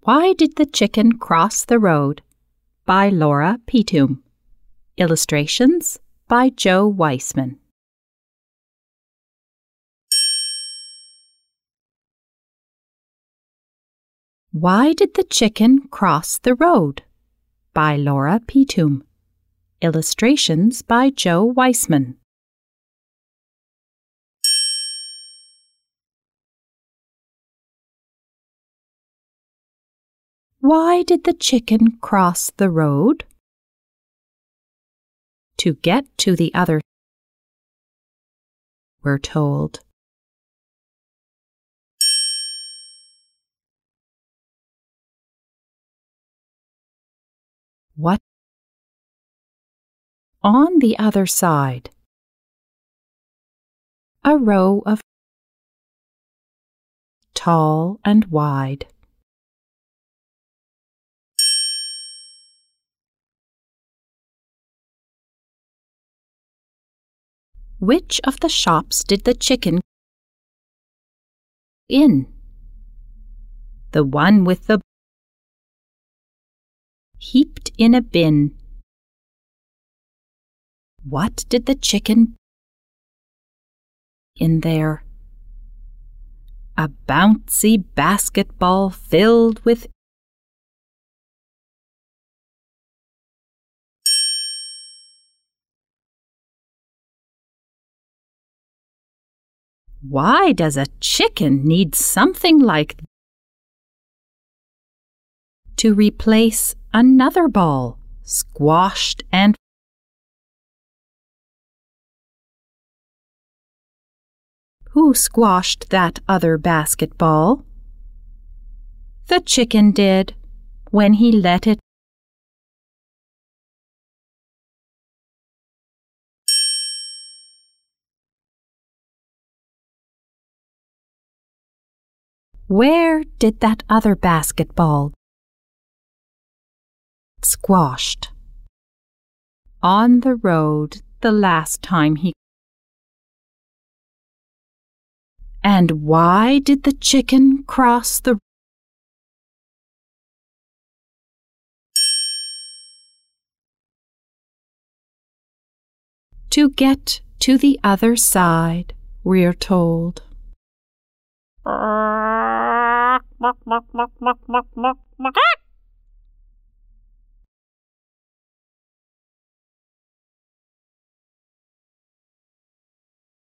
Why Did the Chicken Cross the Road? By Laura Petum. Illustrations by Joe Weissman. Why Did the Chicken Cross the Road? By Laura Petum. Illustrations by Joe Weissman. Why did the chicken cross the road? To get to the other, we're told. What? On the other side. A row of tall and wide. Which of the shops did the chicken in? The one with the heaped in a bin. What did the chicken in there? A bouncy basketball filled with Why does a chicken need something like to replace another ball, squashed and Who squashed that other basketball? The chicken did, when he let it Where did that other basketball squashed? On the road the last time he And why did the chicken cross the To get to the other side, we're told.